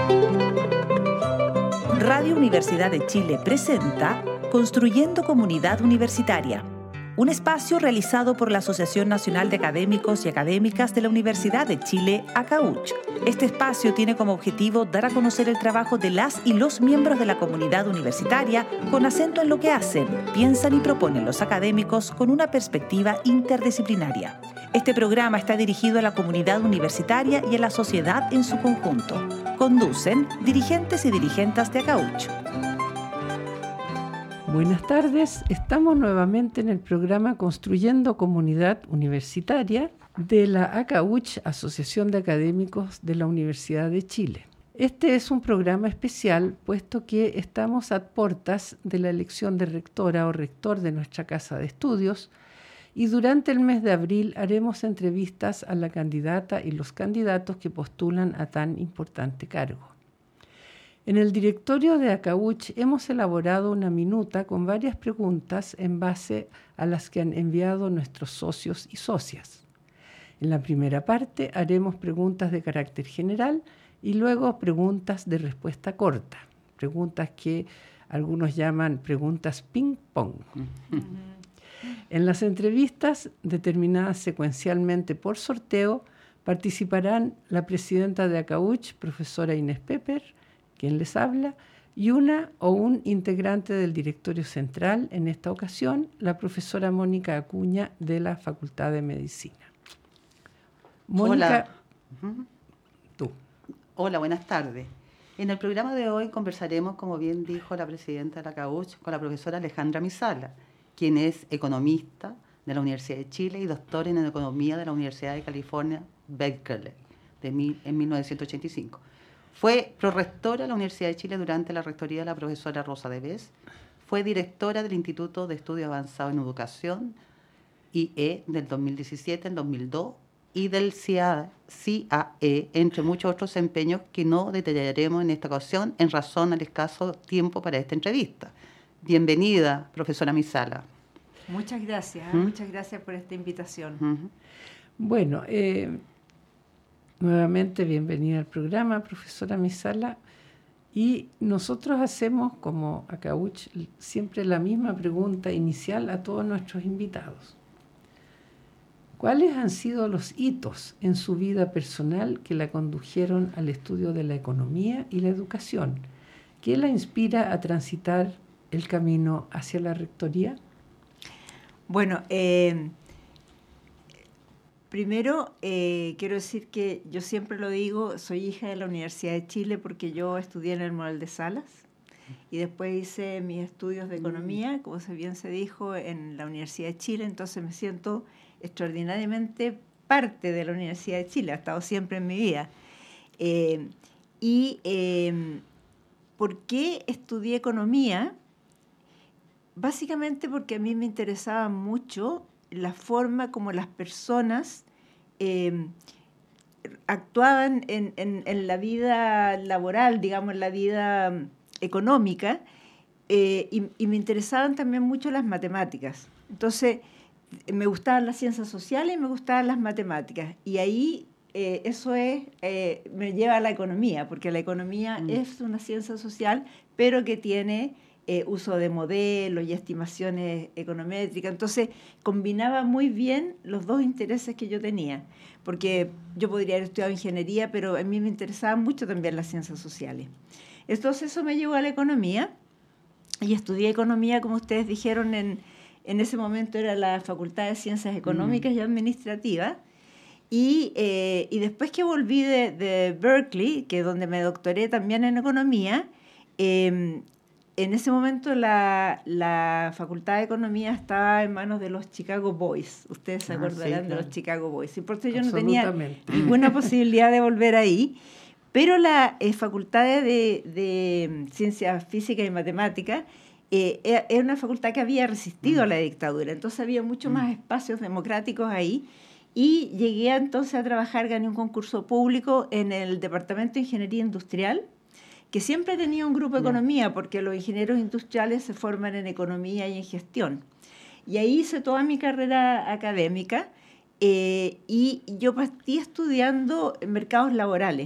Radio Universidad de Chile presenta Construyendo Comunidad Universitaria, un espacio realizado por la Asociación Nacional de Académicos y Académicas de la Universidad de Chile, ACAUCH. Este espacio tiene como objetivo dar a conocer el trabajo de las y los miembros de la comunidad universitaria con acento en lo que hacen, piensan y proponen los académicos con una perspectiva interdisciplinaria. Este programa está dirigido a la comunidad universitaria y a la sociedad en su conjunto. Conducen dirigentes y dirigentas de ACAUCH. Buenas tardes, estamos nuevamente en el programa Construyendo Comunidad Universitaria de la ACAUCH, Asociación de Académicos de la Universidad de Chile. Este es un programa especial, puesto que estamos a puertas de la elección de rectora o rector de nuestra casa de estudios, y durante el mes de abril haremos entrevistas a la candidata y los candidatos que postulan a tan importante cargo. En el directorio de ACAUCH hemos elaborado una minuta con varias preguntas en base a las que han enviado nuestros socios y socias. En la primera parte haremos preguntas de carácter general y luego preguntas de respuesta corta, preguntas que algunos llaman preguntas ping-pong. En las entrevistas, determinadas secuencialmente por sorteo, participarán la presidenta de ACAUCH, profesora Inés Pepper, quien les habla, y una o un integrante del directorio central, en esta ocasión, la profesora Mónica Acuña de la Facultad de Medicina. Mónica, hola. Tú. Hola, buenas tardes. En el programa de hoy conversaremos, como bien dijo la presidenta de la ACAUCH, con la profesora Alejandra Misala, quien es economista de la Universidad de Chile y doctor en Economía de la Universidad de California, Berkeley, en 1985. Fue prorectora de la Universidad de Chile durante la rectoría de la profesora Rosa de Bes. Fue directora del Instituto de Estudio Avanzado en Educación, IE, del 2017 al 2002, y del CIAE, entre muchos otros empeños que no detallaremos en esta ocasión en razón al escaso tiempo para esta entrevista. Bienvenida, profesora Misala. Muchas gracias por esta invitación. Bueno, nuevamente bienvenida al programa, profesora Misala. Y nosotros hacemos, como ACAUCH, siempre la misma pregunta inicial a todos nuestros invitados. ¿Cuáles han sido los hitos en su vida personal que la condujeron al estudio de la economía y la educación? ¿Qué la inspira a transitar el camino hacia la rectoría? Bueno, primero quiero decir que yo siempre lo digo, soy hija de la Universidad de Chile porque yo estudié en el Moral de Salas y después hice mis estudios de economía, como bien se dijo, en la Universidad de Chile, entonces me siento extraordinariamente parte de la Universidad de Chile, ha estado siempre en mi vida. ¿Por qué estudié economía? Básicamente porque a mí me interesaba mucho la forma como las personas actuaban en la vida laboral, digamos, en la vida económica, y me interesaban también mucho las matemáticas. Entonces, me gustaban las ciencias sociales y me gustaban las matemáticas. Y ahí me lleva a la economía, porque la economía es una ciencia social, pero que tiene uso de modelos y estimaciones econométricas. Entonces, combinaba muy bien los dos intereses que yo tenía, porque yo podría haber estudiado ingeniería, pero a mí me interesaban mucho también las ciencias sociales. Entonces, eso me llevó a la economía, y estudié economía, como ustedes dijeron, en ese momento era la Facultad de Ciencias Económicas y Administrativas, y después que volví de Berkeley, que es donde me doctoré también en economía, en ese momento la Facultad de Economía estaba en manos de los Chicago Boys. Ustedes se acordarán de los Chicago Boys. Y por eso yo no tenía ninguna posibilidad de volver ahí. Pero la Facultad de Ciencias Físicas y Matemáticas era una facultad que había resistido a la dictadura. Entonces había mucho más espacios democráticos ahí. Y llegué entonces a trabajar, gané un concurso público en el Departamento de Ingeniería Industrial, que siempre tenía un grupo de economía, porque los ingenieros industriales se forman en economía y en gestión. Y ahí hice toda mi carrera académica, y yo partí estudiando mercados laborales.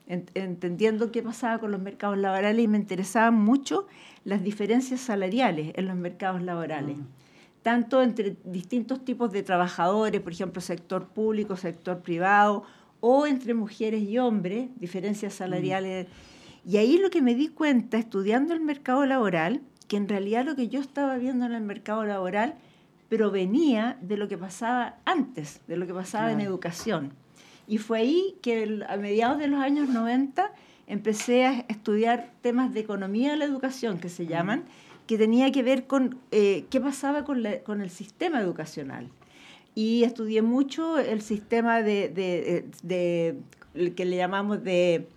entendiendo qué pasaba con los mercados laborales, y me interesaban mucho las diferencias salariales en los mercados laborales, tanto entre distintos tipos de trabajadores, por ejemplo, sector público, sector privado, o entre mujeres y hombres, diferencias salariales. Y ahí lo que me di cuenta, estudiando el mercado laboral, que en realidad lo que yo estaba viendo en el mercado laboral provenía de lo que pasaba antes, de lo que pasaba en educación. Y fue ahí que a mediados de los años 90 empecé a estudiar temas de economía de la educación, que se llaman, que tenía que ver con qué pasaba con el sistema educacional. Y estudié mucho el sistema de que le llamamos del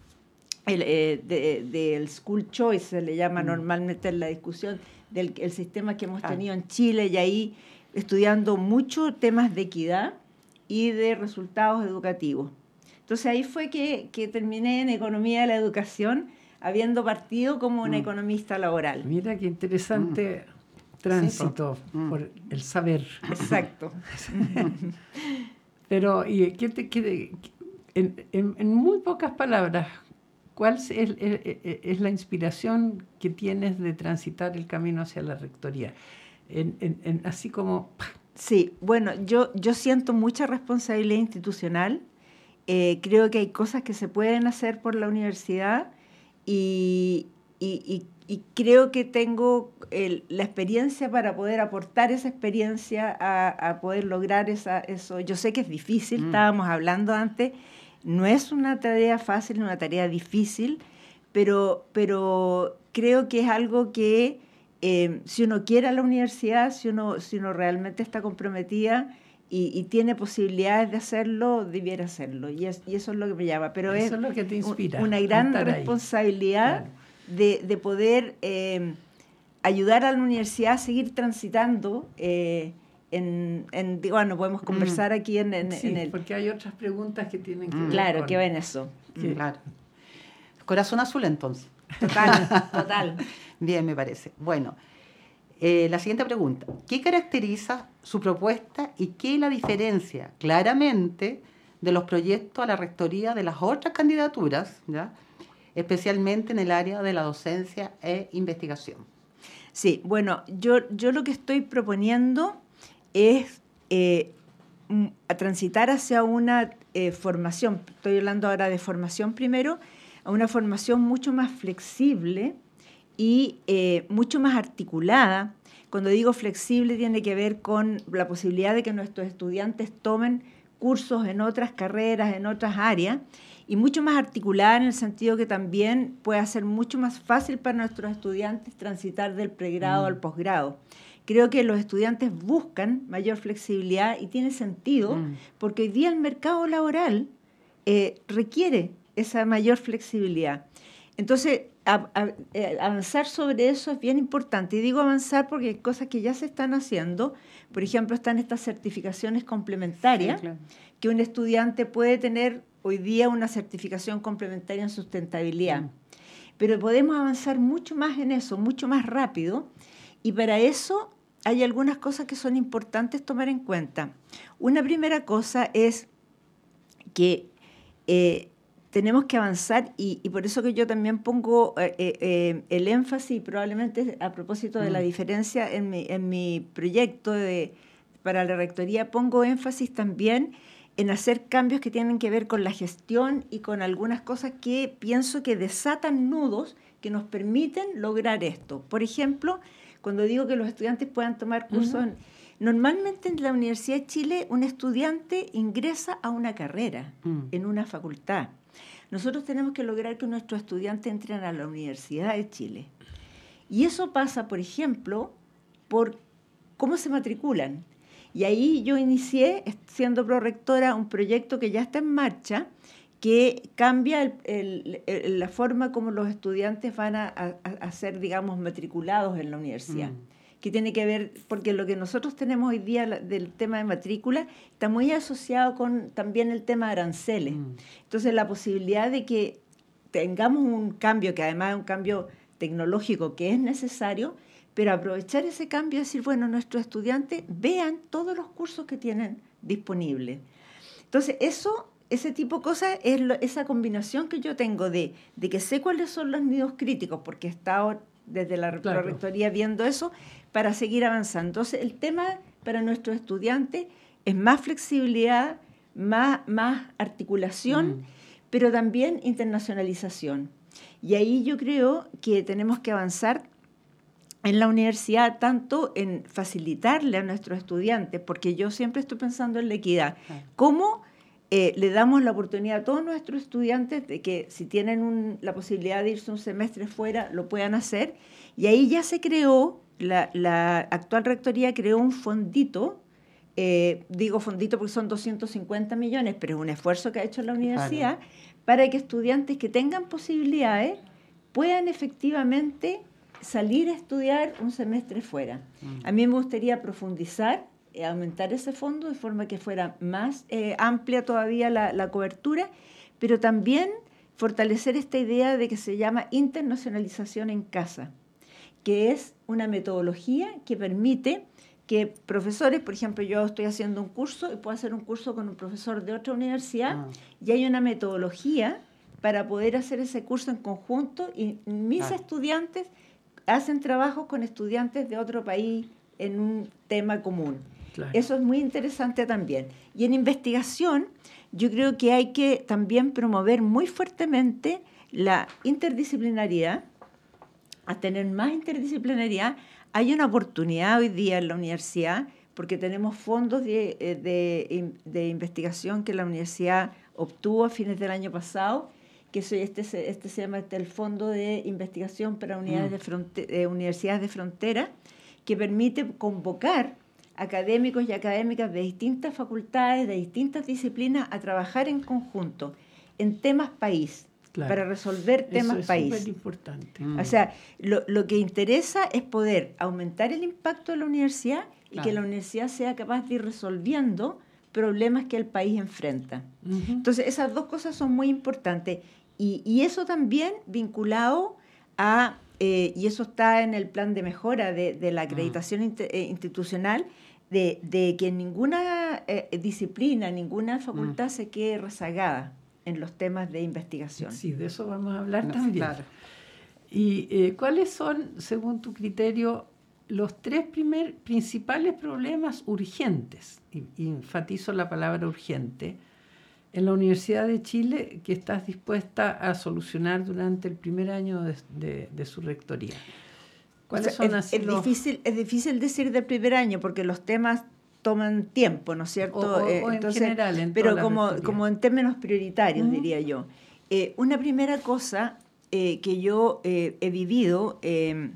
school choice, se le llama normalmente en la discusión, del sistema que hemos tenido en Chile, y ahí estudiando mucho temas de equidad y de resultados educativos. Entonces ahí fue que terminé en Economía de la Educación, habiendo partido como una economista laboral. Mira qué interesante tránsito por el saber. Exacto. Pero, ¿y en muy pocas palabras, cuál es la inspiración que tienes de transitar el camino hacia la rectoría? Así como... Sí, bueno, yo siento mucha responsabilidad institucional. Creo que hay cosas que se pueden hacer por la universidad y creo que tengo la experiencia para poder aportar esa experiencia a poder lograr eso. Yo sé que es difícil, estábamos hablando antes, no es una tarea fácil, una tarea difícil, pero creo que es algo que si uno quiere a la universidad, si uno realmente está comprometida y tiene posibilidades de hacerlo, debiera hacerlo. Y eso es lo que me llama. Pero eso es lo que te inspira, una gran responsabilidad de poder ayudar a la universidad a seguir transitando. Bueno, podemos conversar aquí en el... porque hay otras preguntas que tienen que ver Claro, que ven eso. Claro. Corazón azul, entonces. Total. Bien, me parece. Bueno, la siguiente pregunta. ¿Qué caracteriza su propuesta y qué la diferencia claramente de los proyectos a la rectoría de las otras candidaturas, ¿ya?, especialmente en el área de la docencia e investigación? Sí, bueno, yo lo que estoy proponiendo es a transitar hacia una formación, estoy hablando ahora de formación primero, a una formación mucho más flexible y mucho más articulada. Cuando digo flexible tiene que ver con la posibilidad de que nuestros estudiantes tomen cursos en otras carreras, en otras áreas, y mucho más articulada en el sentido que también puede ser mucho más fácil para nuestros estudiantes transitar del pregrado al posgrado. Creo que los estudiantes buscan mayor flexibilidad y tiene sentido porque hoy día el mercado laboral requiere esa mayor flexibilidad. Entonces, avanzar sobre eso es bien importante. Y digo avanzar porque hay cosas que ya se están haciendo. Por ejemplo, están estas certificaciones complementarias, que un estudiante puede tener hoy día una certificación complementaria en sustentabilidad. Pero podemos avanzar mucho más en eso, mucho más rápido. Y para eso hay algunas cosas que son importantes tomar en cuenta. Una primera cosa es que tenemos que avanzar, y por eso que yo también pongo el énfasis, y probablemente a propósito de la diferencia en mi proyecto para la rectoría, pongo énfasis también en hacer cambios que tienen que ver con la gestión y con algunas cosas que pienso que desatan nudos que nos permiten lograr esto. Por ejemplo, cuando digo que los estudiantes puedan tomar cursos, normalmente en la Universidad de Chile un estudiante ingresa a una carrera en una facultad. Nosotros tenemos que lograr que nuestros estudiantes entren a la Universidad de Chile. Y eso pasa, por ejemplo, por cómo se matriculan. Y ahí yo inicié, siendo prorectora, un proyecto que ya está en marcha, que cambia la forma como los estudiantes van a ser, digamos, matriculados en la universidad. Que tiene que ver, porque lo que nosotros tenemos hoy día del tema de matrícula está muy asociado con también el tema de aranceles. Entonces, la posibilidad de que tengamos un cambio, que además es un cambio tecnológico que es necesario, pero aprovechar ese cambio y decir, bueno, nuestros estudiantes vean todos los cursos que tienen disponibles. Entonces, eso ese tipo de cosas es esa combinación que yo tengo de que sé cuáles son los nidos críticos, porque he estado desde la rectoría viendo eso, para seguir avanzando. Entonces, el tema para nuestros estudiantes es más flexibilidad, más articulación, pero también internacionalización. Y ahí yo creo que tenemos que avanzar en la universidad, tanto en facilitarle a nuestros estudiantes, porque yo siempre estoy pensando en la equidad, cómo le damos la oportunidad a todos nuestros estudiantes de que si tienen la posibilidad de irse un semestre fuera, lo puedan hacer. Y ahí ya se creó, la actual rectoría creó un fondito, digo fondito porque son 250 millones, pero es un esfuerzo que ha hecho la universidad, para que estudiantes que tengan posibilidades puedan efectivamente salir a estudiar un semestre fuera. A mí me gustaría profundizar, aumentar ese fondo de forma que fuera más amplia todavía la cobertura, pero también fortalecer esta idea de que se llama internacionalización en casa, que es una metodología que permite que profesores, por ejemplo, yo estoy haciendo un curso y puedo hacer un curso con un profesor de otra universidad y hay una metodología para poder hacer ese curso en conjunto y mis estudiantes hacen trabajos con estudiantes de otro país en un tema común. Claro. Eso es muy interesante también. Y en investigación, yo creo que hay que también promover muy fuertemente la interdisciplinaridad, a tener más interdisciplinaridad. Hay una oportunidad hoy día en la universidad, porque tenemos fondos de investigación que la universidad obtuvo a fines del año pasado, que este se llama el Fondo de Investigación para Universidades de Frontera, que permite convocar académicos y académicas de distintas facultades, de distintas disciplinas, a trabajar en conjunto en temas país, para resolver temas país. Eso es súper importante. O sea, lo que interesa es poder aumentar el impacto de la universidad y que la universidad sea capaz de ir resolviendo problemas que el país enfrenta. Entonces, esas dos cosas son muy importantes. Y eso también vinculado a, y eso está en el plan de mejora de la acreditación institucional, de que ninguna disciplina, ninguna facultad se quede rezagada en los temas de investigación. Sí, de eso vamos a hablar también. Claro. ¿Y cuáles son, según tu criterio, los tres principales problemas urgentes? Y enfatizo la palabra urgente, en la Universidad de Chile, que estás dispuesta a solucionar durante el primer año de su rectoría. ¿Cuáles son así es difícil decir del primer año, porque los temas toman tiempo, ¿no es cierto? Entonces, en general, pero como en términos prioritarios, diría yo. Una primera cosa que yo he vivido, que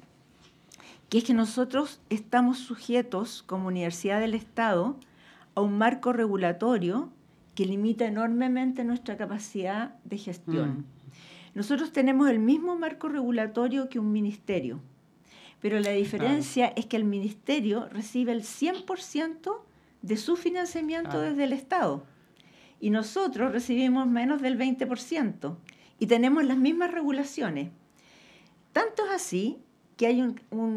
es que nosotros estamos sujetos, como Universidad del Estado, a un marco regulatorio que limita enormemente nuestra capacidad de gestión. Nosotros tenemos el mismo marco regulatorio que un ministerio, pero la diferencia es que el ministerio recibe el 100% de su financiamiento desde el Estado y nosotros recibimos menos del 20% y tenemos las mismas regulaciones. Tanto es así que hay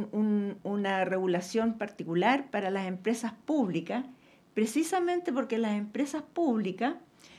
una regulación particular para las empresas públicas, precisamente porque las empresas públicas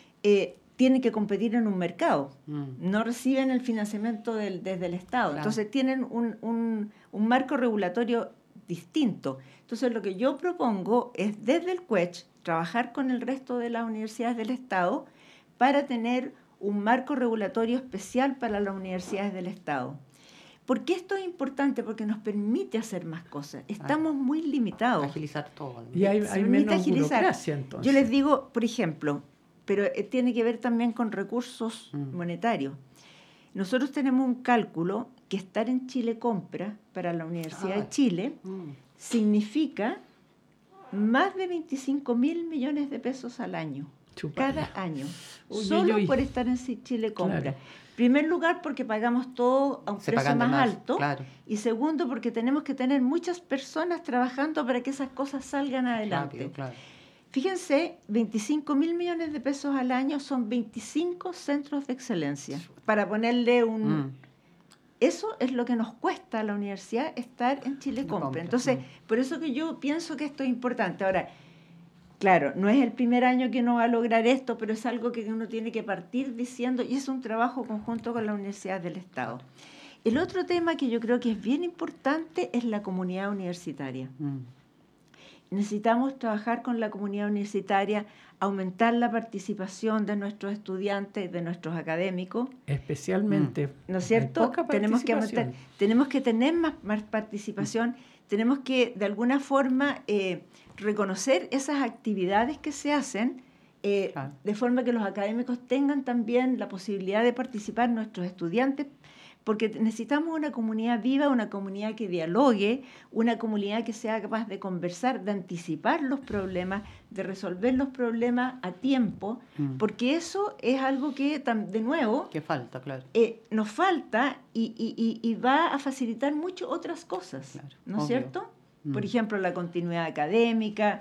tienen que competir en un mercado, no reciben el financiamiento desde el Estado, entonces tienen un marco regulatorio distinto. Entonces lo que yo propongo es desde el CUECH trabajar con el resto de las universidades del Estado para tener un marco regulatorio especial para las universidades del Estado. ¿Por qué esto es importante? Porque nos permite hacer más cosas. Estamos muy limitados. Agilizar todo. Y hay menos burocracia, entonces. Yo les digo, por ejemplo, pero tiene que ver también con recursos monetarios. Nosotros tenemos un cálculo que estar en Chile Compra para la Universidad de Chile significa más de 25.000 millones de pesos al año. Cada año. Solo por estar en Chile Compra. Claro. En primer lugar, porque pagamos todo a un precio más alto. Claro. Y segundo, porque tenemos que tener muchas personas trabajando para que esas cosas salgan adelante. Rápido, claro. Fíjense, 25.000 millones de pesos al año son 25 centros de excelencia. Para ponerle Eso es lo que nos cuesta a la universidad estar en Chile Compra. Entonces, por eso que yo pienso que esto es importante. Ahora, Claro, no es el primer año que uno va a lograr esto, pero es algo que uno tiene que partir diciendo, y es un trabajo conjunto con la Universidad del Estado. El otro tema que yo creo que es bien importante es la comunidad universitaria. Necesitamos trabajar con la comunidad universitaria, aumentar la participación de nuestros estudiantes, de nuestros académicos. Especialmente. ¿No es cierto? Tenemos que tener más participación, tenemos que de alguna forma reconocer esas actividades que se hacen, de forma que los académicos tengan también la posibilidad de participar, nuestros estudiantes, porque necesitamos una comunidad viva, una comunidad que dialogue, una comunidad que sea capaz de conversar, de anticipar los problemas, de resolver los problemas a tiempo, porque eso es algo que, de nuevo, que falta, claro. Nos falta y va a facilitar mucho otras cosas, claro, ¿no es cierto? Por ejemplo, la continuidad académica,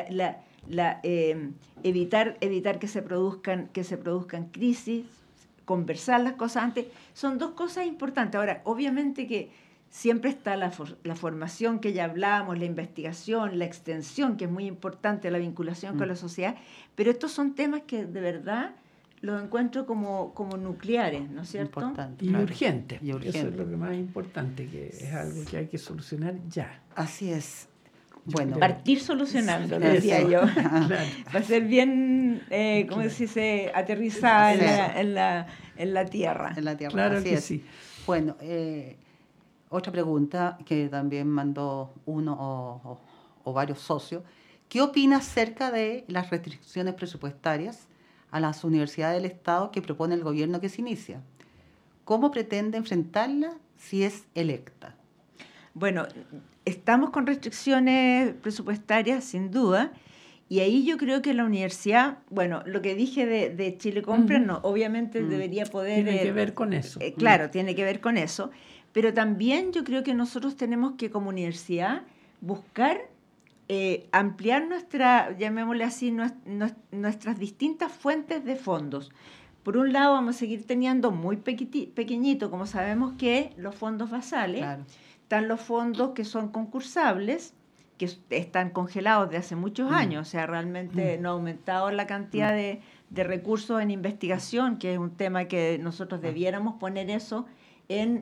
evitar que se produzcan crisis, conversar las cosas antes, son dos cosas importantes. Ahora, obviamente que siempre está la formación que ya hablábamos, la investigación, la extensión, que es muy importante, la vinculación con la sociedad, pero estos son temas que de verdad los encuentro como nucleares, ¿no es cierto? Importante, y, claro, urgente. Y urgente. Eso es lo que más importante, que es algo que hay que solucionar ya. Así es. Bueno, partir solucionando, decía yo. Claro. Va a ser bien, ¿cómo se dice? Aterrizada en la tierra. En la tierra, claro así que es. sí. Bueno, otra pregunta que también mandó uno o varios socios. ¿Qué opinas acerca de las restricciones presupuestarias a las universidades del Estado que propone el gobierno que se inicia? ¿Cómo pretende enfrentarla si es electa? Bueno, estamos con restricciones presupuestarias, sin duda, y ahí yo creo que la universidad, bueno, lo que dije de Chile Compra, no, obviamente debería poder... Tiene que ver con eso. Claro, tiene que ver con eso, pero también yo creo que nosotros tenemos que, como universidad, buscar ampliar llamémosle así, nuestras distintas fuentes de fondos. Por un lado, vamos a seguir teniendo muy pequeñito, como sabemos que los fondos basales. Claro. Están los fondos que son concursables, que están congelados de hace muchos años, o sea, realmente no ha aumentado la cantidad de recursos en investigación, que es un tema que nosotros debiéramos poner eso en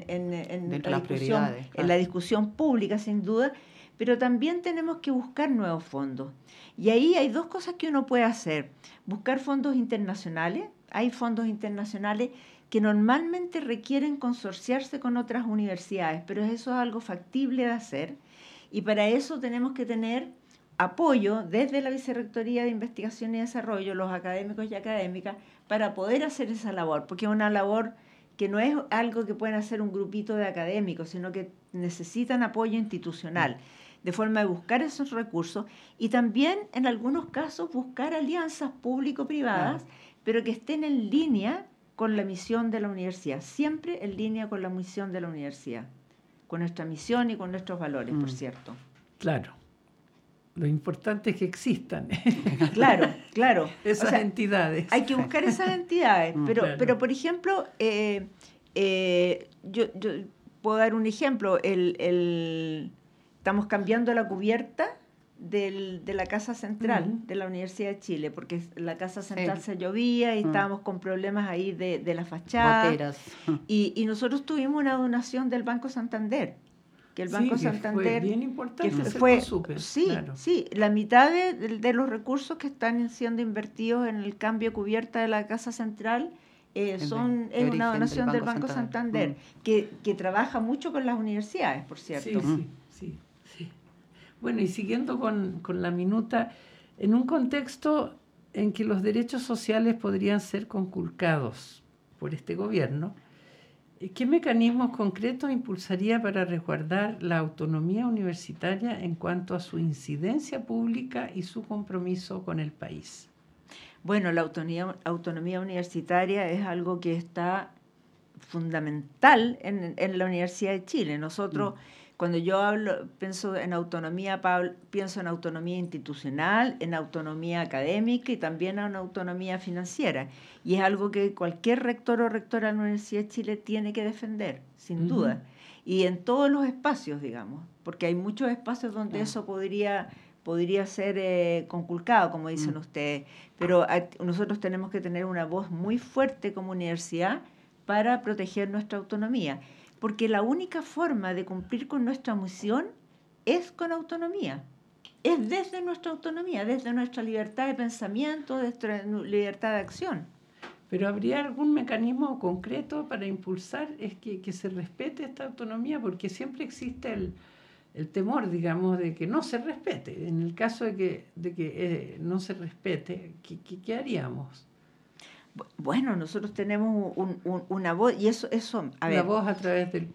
la discusión pública, sin duda, pero también tenemos que buscar nuevos fondos. Y ahí hay dos cosas que uno puede hacer. Buscar fondos internacionales. Hay fondos internacionales que normalmente requieren consorciarse con otras universidades, pero eso es algo factible de hacer, y para eso tenemos que tener apoyo desde la Vicerrectoría de Investigación y Desarrollo, los académicos y académicas, para poder hacer esa labor, porque es una labor que no es algo que pueden hacer un grupito de académicos, sino que necesitan apoyo institucional, de forma de buscar esos recursos, y también en algunos casos buscar alianzas público-privadas, pero que estén en línea con la misión de la universidad, siempre en línea con la misión de la universidad, con nuestra misión y con nuestros valores, por cierto. Claro. Lo importante es que existan. Claro. Esas entidades. Hay que buscar esas entidades, pero por ejemplo, yo puedo dar un ejemplo. Estamos cambiando la cubierta de la Casa Central de la Universidad de Chile, porque la Casa Central se llovía y estábamos con problemas ahí de la fachada. Goteras. Y nosotros tuvimos una donación del Banco Santander, que el Banco Santander... fue bien importante, Sí, la mitad de los recursos que están siendo invertidos en el cambio de cubierta de la Casa Central es una donación del Banco Santander, que trabaja mucho con las universidades, por cierto. Sí. Bueno, y siguiendo con la minuta, en un contexto en que los derechos sociales podrían ser conculcados por este gobierno, ¿qué mecanismos concretos impulsaría para resguardar la autonomía universitaria en cuanto a su incidencia pública y su compromiso con el país? Bueno, la autonomía universitaria es algo que está fundamental en la Universidad de Chile. Nosotros... Cuando yo pienso en autonomía, pienso en autonomía institucional, en autonomía académica y también en autonomía financiera. Y es algo que cualquier rector o rectora de la Universidad de Chile tiene que defender, sin duda. Y en todos los espacios, digamos, porque hay muchos espacios donde eso podría podría ser conculcado, como dicen ustedes, pero nosotros tenemos que tener una voz muy fuerte como universidad para proteger nuestra autonomía, porque la única forma de cumplir con nuestra misión es con autonomía, es desde nuestra autonomía, desde nuestra libertad de pensamiento, desde nuestra libertad de acción. ¿Pero habría algún mecanismo concreto para impulsar que se respete esta autonomía? Porque siempre existe el temor, digamos, de que no se respete. En el caso de que no se respete, ¿qué haríamos? Bueno, nosotros tenemos una voz, y eso a ver. ¿La voz a través del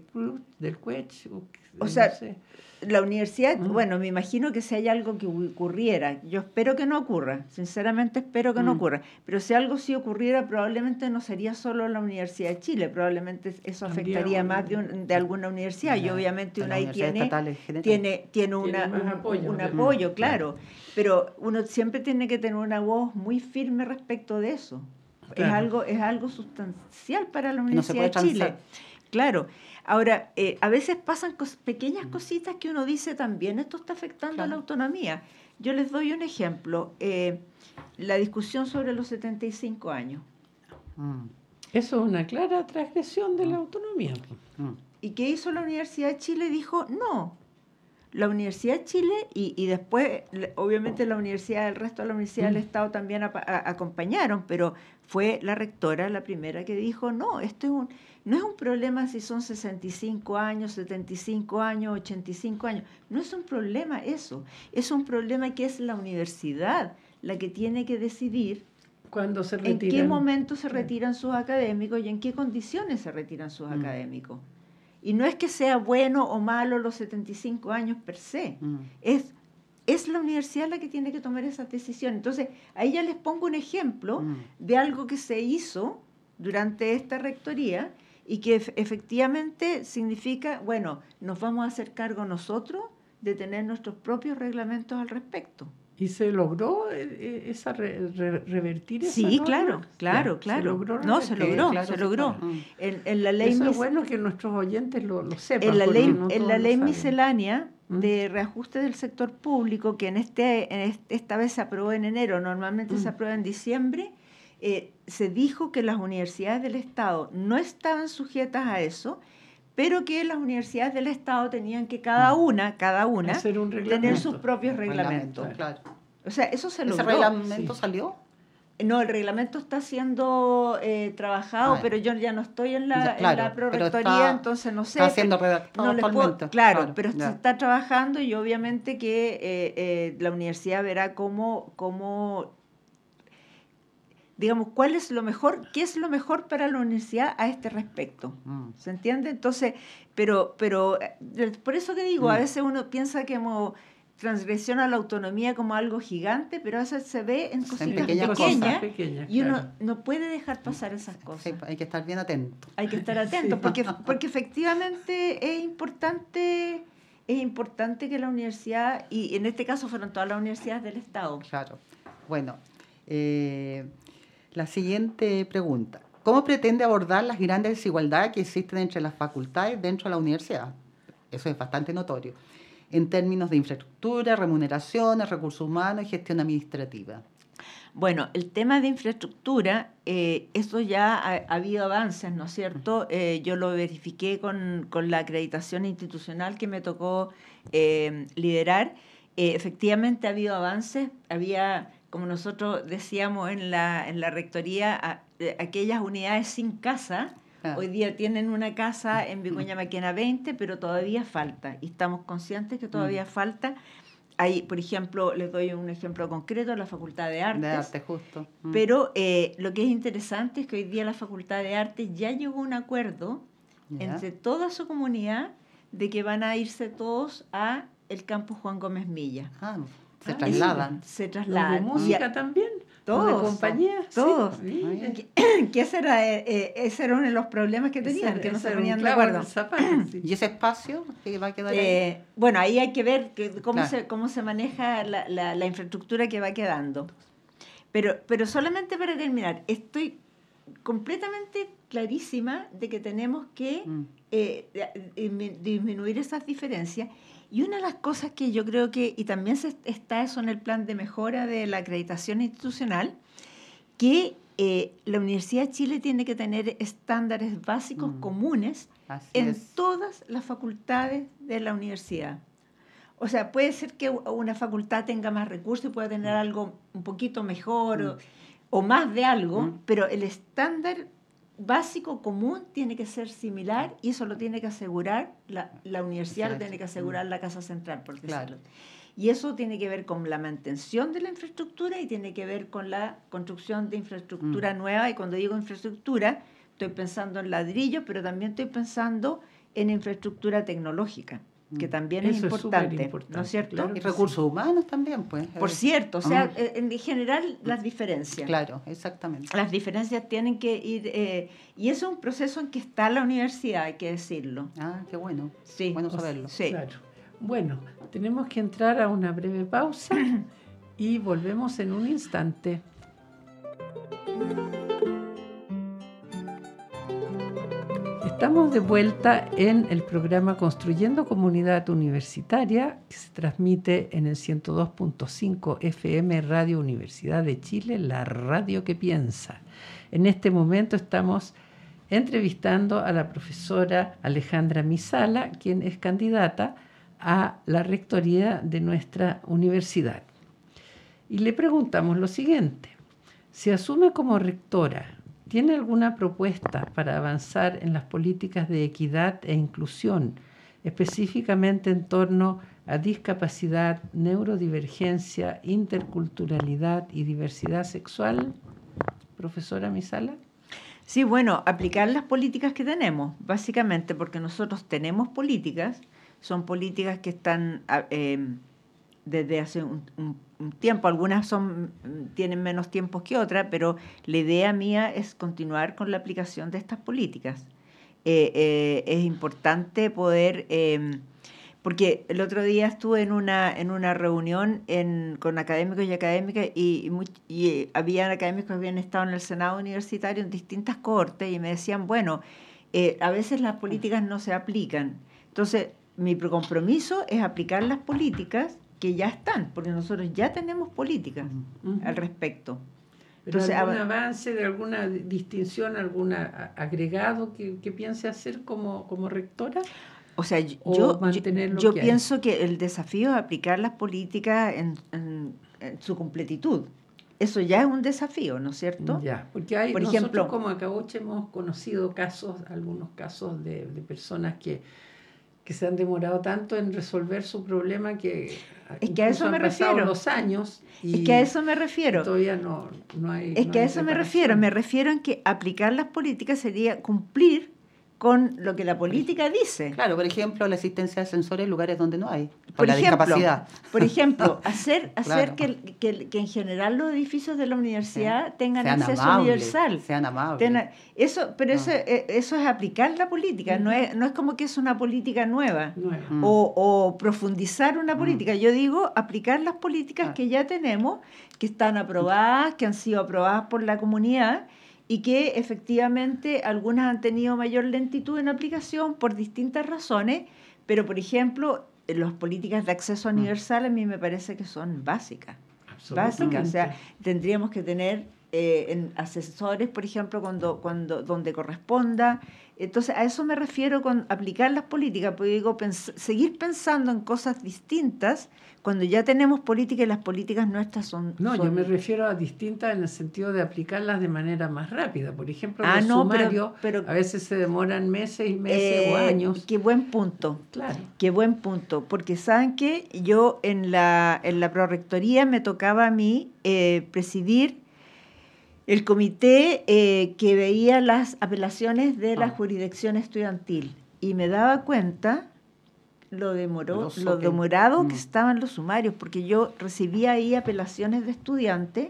CUECH? O sea, no sé. La universidad, bueno, me imagino que si hay algo que ocurriera, yo espero que no ocurra, sinceramente espero que no ocurra, pero si algo sí ocurriera, probablemente no sería solo la Universidad de Chile, probablemente eso afectaría más de alguna universidad, y obviamente una ahí tiene un apoyo, claro, pero uno siempre tiene que tener una voz muy firme respecto de eso. Claro. Es algo sustancial para la Universidad de Chile. Claro. Ahora, a veces pasan pequeñas cositas que uno dice también, esto está afectando a la autonomía. Yo les doy un ejemplo, la discusión sobre los 75 años. Eso es una clara transgresión de la autonomía. ¿Y qué hizo la Universidad de Chile? Dijo, no. La Universidad de Chile y después, obviamente, el resto de la Universidad del Estado también acompañaron, pero fue la rectora la primera que dijo, no, esto no es un problema si son 65 años, 75 años, 85 años. No es un problema eso. Es un problema que es la universidad la que tiene que decidir cuando se retiran, en qué momento se retiran sus académicos y en qué condiciones se retiran sus académicos. Y no es que sea bueno o malo los 75 años per se. Es la universidad la que tiene que tomar esas decisiones. Entonces, ahí ya les pongo un ejemplo de algo que se hizo durante esta rectoría y que efectivamente significa, bueno, nos vamos a hacer cargo nosotros de tener nuestros propios reglamentos al respecto. ¿Y se logró revertir esa Sí, norma? claro. Se logró. En la ley Eso es bueno que nuestros oyentes lo sepan. En la ley miscelánea de reajuste del sector público, que esta vez se aprobó en enero, normalmente se aprueba en diciembre, se dijo que las universidades del Estado no estaban sujetas a eso, pero que las universidades del Estado tenían que cada una tener sus propios reglamentos. Claro. O sea, eso se logró. ¿Ese reglamento salió? No, el reglamento está siendo trabajado, pero yo ya no estoy en la prorrectoría, entonces no sé. Está siendo redactado actualmente. Claro, pero se está trabajando y obviamente que la universidad verá cómo digamos, ¿cuál es lo mejor? ¿Qué es lo mejor para la universidad a este respecto? ¿Se entiende? Entonces, pero por eso que digo, a veces uno piensa que transgresión a la autonomía como algo gigante, pero a veces se ve en cositas pequeñas y uno no puede dejar pasar esas cosas. Sí, hay que estar bien atento. Hay que estar atento, porque efectivamente es importante que la universidad, y en este caso fueron todas las universidades del Estado. Claro. Bueno, la siguiente pregunta. ¿Cómo pretende abordar las grandes desigualdades que existen entre las facultades dentro de la universidad? Eso es bastante notorio. En términos de infraestructura, remuneraciones, recursos humanos y gestión administrativa. Bueno, el tema de infraestructura, eso ya ha habido avances, ¿no es cierto? Yo lo verifiqué con la acreditación institucional que me tocó liderar. Efectivamente ha habido avances, había, como nosotros decíamos en la rectoría, aquellas unidades sin casa. Hoy día tienen una casa en Vicuña Maquena 20, pero todavía falta. Y estamos conscientes que todavía falta. Hay, por ejemplo, les doy un ejemplo concreto, la Facultad de Artes. De Arte, justo. Pero lo que es interesante es que hoy día la Facultad de Artes ya llegó a un acuerdo entre toda su comunidad de que van a irse todos a el campus Juan Gómez Milla. Se trasladan. Se trasladan. ¿De música también? Todos. ¿De compañía? Todos. Sí. Que ese era uno de los problemas que tenían, que no se ponían de acuerdo. ¿Y ese espacio que va a quedar ahí? Bueno, ahí hay que ver cómo se maneja la infraestructura que va quedando. Pero solamente para terminar, estoy completamente clarísima de que tenemos que disminuir esas diferencias. Y una de las cosas que yo creo que, y también está eso en el plan de mejora de la acreditación institucional, que la Universidad de Chile tiene que tener estándares básicos comunes en todas las facultades de la universidad. O sea, puede ser que una facultad tenga más recursos y pueda tener algo un poquito mejor o más de algo, pero el estándar básico común tiene que ser similar y eso lo tiene que asegurar la universidad, lo tiene que asegurar la Casa Central, por decirlo. Claro. Y eso tiene que ver con la mantención de la infraestructura y tiene que ver con la construcción de infraestructura nueva. Y cuando digo infraestructura, estoy pensando en ladrillos, pero también estoy pensando en infraestructura tecnológica, que también es importante, ¿no es cierto? Claro, y recursos humanos también, pues. Por cierto, o sea, en general las diferencias. Claro, exactamente. Las diferencias tienen que ir, y eso es un proceso en que está la universidad, hay que decirlo. Ah, qué bueno. Sí. Bueno saberlo. Sí. Claro. Bueno, tenemos que entrar a una breve pausa y volvemos en un instante. Estamos de vuelta en el programa Construyendo Comunidad Universitaria, que se transmite en el 102.5 FM Radio Universidad de Chile, la radio que piensa. En este momento estamos entrevistando a la profesora Alejandra Misala, quien es candidata a la rectoría de nuestra universidad. Y le preguntamos lo siguiente: si asume como rectora, ¿tiene alguna propuesta para avanzar en las políticas de equidad e inclusión, específicamente en torno a discapacidad, neurodivergencia, interculturalidad y diversidad sexual? Profesora Misala. Sí, bueno, aplicar las políticas que tenemos, básicamente, porque nosotros tenemos políticas, son políticas que están desde hace un tiempo, algunas tienen menos tiempo que otras, pero la idea mía es continuar con la aplicación de estas políticas. Es importante poder, porque el otro día estuve en una reunión con académicos y académicas y habían académicos que habían estado en el Senado universitario en distintas cohortes y me decían, bueno, a veces las políticas no se aplican. Entonces, mi compromiso es aplicar las políticas que ya están, porque nosotros ya tenemos políticas al respecto. ¿Pero algún avance, de alguna distinción, algún agregado que piense hacer como rectora? O sea, yo pienso que el desafío es aplicar las políticas en su completitud. Eso ya es un desafío, ¿no es cierto? Ya, porque nosotros ejemplo, como ACAUCH hemos conocido algunos casos de personas que se han demorado tanto en resolver su problema que es que a eso me refiero. Los años y es que a eso me refiero. Todavía no hay. Es que a eso me refiero en que aplicar las políticas sería cumplir con lo que la política dice. Claro, por ejemplo, la existencia de sensores en lugares donde no hay, por la discapacidad. Por ejemplo, hacer claro. que en general los edificios de la universidad tengan acceso universal. Sean amables. Eso es aplicar la política, no es como que es una política nueva. O profundizar una política. Yo digo aplicar las políticas que ya tenemos, que están aprobadas, que han sido aprobadas por la comunidad, y que efectivamente algunas han tenido mayor lentitud en aplicación por distintas razones, pero por ejemplo, las políticas de acceso universal a mí me parece que son básicas. O sea, tendríamos que tener asesores, por ejemplo, donde corresponda. Entonces, a eso me refiero con aplicar las políticas, porque digo, seguir pensando en cosas distintas cuando ya tenemos políticas y las políticas nuestras son... yo me refiero a distintas en el sentido de aplicarlas de manera más rápida. Por ejemplo, los sumarios pero a veces se demoran meses y meses o años. Qué buen punto. Claro. Qué buen punto. Porque saben que yo en la prorrectoría me tocaba a mí presidir el comité que veía las apelaciones de la jurisdicción estudiantil. Y me daba cuenta lo demorado que estaban los sumarios, porque yo recibía ahí apelaciones de estudiantes.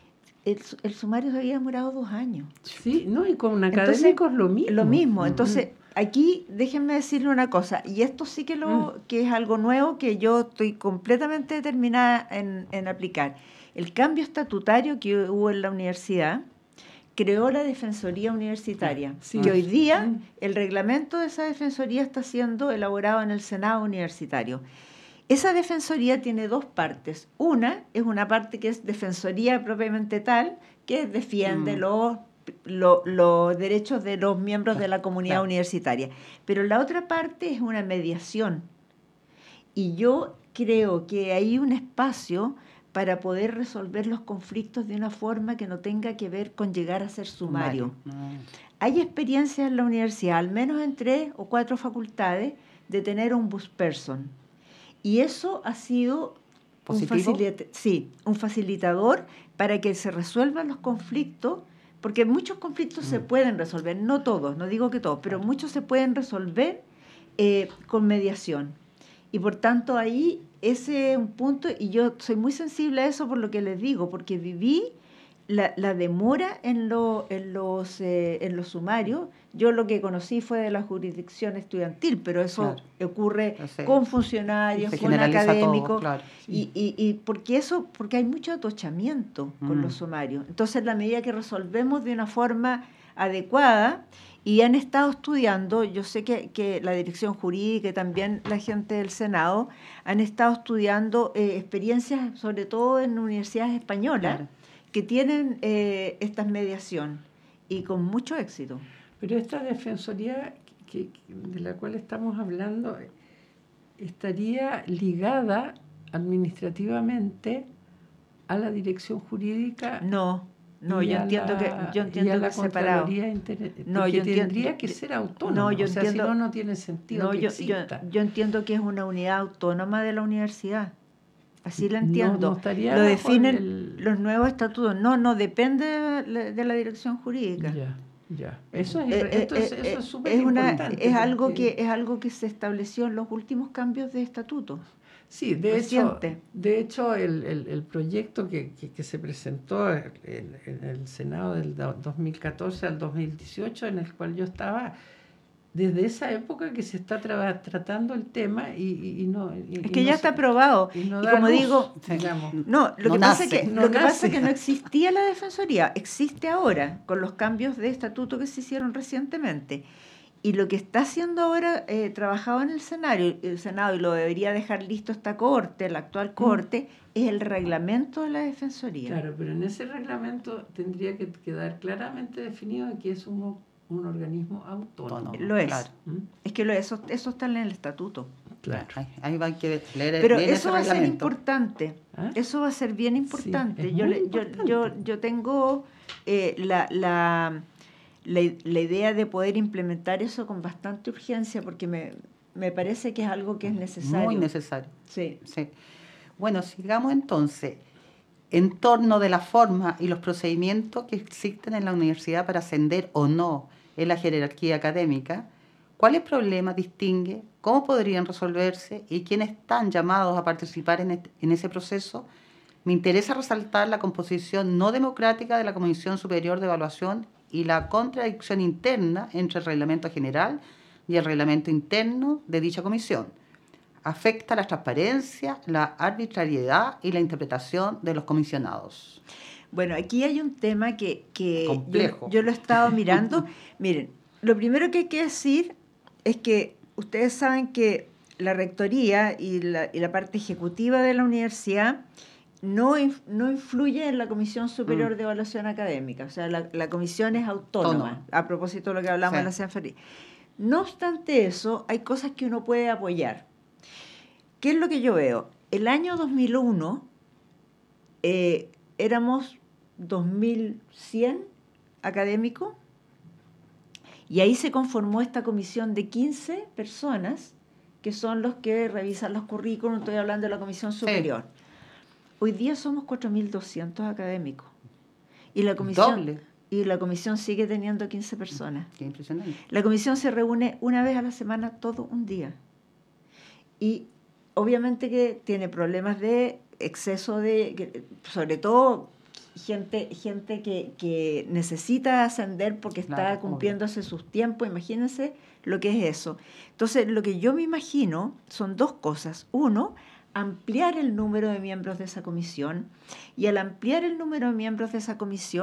El sumario se había demorado 2 años. Sí, ¿no? Y con académicos lo mismo. Lo mismo. Entonces, aquí déjenme decirle una cosa, y esto sí que es algo nuevo que yo estoy completamente determinada en aplicar. El cambio estatutario que hubo en la universidad creó la Defensoría Universitaria, Sí. que hoy día el reglamento de esa Defensoría está siendo elaborado en el Senado Universitario. Esa Defensoría tiene dos partes. Una es una parte que es Defensoría propiamente tal, que defiende los derechos de los miembros de la comunidad universitaria. Pero la otra parte es una mediación. Y yo creo que hay un espacio para poder resolver los conflictos de una forma que no tenga que ver con llegar a ser sumario. Hay experiencias en la universidad, al menos en 3 o 4 facultades, de tener un busperson. Y eso ha sido un facilitador para que se resuelvan los conflictos, porque muchos conflictos se pueden resolver, no todos, no digo que todos, pero muchos se pueden resolver con mediación. Y por tanto ahí ese es un punto, y yo soy muy sensible a eso por lo que les digo, porque viví la demora en los sumarios. Yo lo que conocí fue de la jurisdicción estudiantil, pero eso ocurre con funcionarios, con académicos, todo, claro. Y porque hay mucho atochamiento con los sumarios. Entonces, en la medida que resolvemos de una forma adecuada, y han estado estudiando, yo sé que la dirección jurídica y también la gente del Senado han estado estudiando experiencias, sobre todo en universidades españolas, que tienen esta mediación, y con mucho éxito. Pero esta defensoría de la cual estamos hablando estaría ligada administrativamente a la dirección jurídica. No, yo entiendo que es separado. No, yo tendría que ser autónoma. No, si no tiene sentido que exista. Yo entiendo que es una unidad autónoma de la universidad. Así lo entiendo. Lo definen los nuevos estatutos. No depende de la dirección jurídica. Ya. Eso es súper importante. Es algo que se estableció en los últimos cambios de estatutos. Sí, de hecho el proyecto que se presentó en el Senado del 2014 al 2018, en el cual yo estaba, desde esa época que se está tratando el tema ya está aprobado. Y como digo, lo que pasa es que no existía la Defensoría, existe ahora con los cambios de estatuto que se hicieron recientemente. Y lo que está haciendo ahora, trabajado en el Senado, y lo debería dejar listo esta Corte, la actual Corte, es el reglamento de la Defensoría. Claro, pero en ese reglamento tendría que quedar claramente definido que es un organismo autónomo. Lo es. Claro. Es que eso está en el estatuto. Claro. Ahí va a leer. Pero eso va a ser importante. Eso va a ser bien importante. Sí, yo tengo la idea de poder implementar eso con bastante urgencia, porque me parece que es algo que es necesario. Muy necesario. Sí. Bueno, sigamos entonces. En torno de la forma y los procedimientos que existen en la universidad para ascender o no en la jerarquía académica, ¿cuáles problemas distingue? ¿Cómo podrían resolverse? ¿Y quiénes están llamados a participar en ese proceso? Me interesa resaltar la composición no democrática de la Comisión Superior de Evaluación y la contradicción interna entre el reglamento general y el reglamento interno de dicha comisión. Afecta la transparencia, la arbitrariedad y la interpretación de los comisionados. Bueno, aquí hay un tema que complejo. Yo lo he estado mirando. Miren, lo primero que hay que decir es que ustedes saben que la rectoría y la parte ejecutiva de la universidad no influye en la Comisión Superior de Evaluación Académica. O sea, la comisión es autónoma, a propósito de lo que hablamos en la CENFERI. No obstante eso, hay cosas que uno puede apoyar. ¿Qué es lo que yo veo? El año 2001 éramos 2.100 académicos, y ahí se conformó esta comisión de 15 personas que son los que revisan los currículos. Estoy hablando de la Comisión Superior. Sí. Hoy día somos 4.200 académicos. Y la comisión sigue teniendo 15 personas. Qué impresionante. La comisión se reúne una vez a la semana, todo un día. Y obviamente que tiene problemas de exceso sobre todo gente que necesita ascender porque está cumpliéndose sus tiempos. Imagínense lo que es eso. Entonces, lo que yo me imagino son dos cosas. Uno, ampliar el número de miembros de esa comisión, y al ampliar el número de miembros de esa comisión,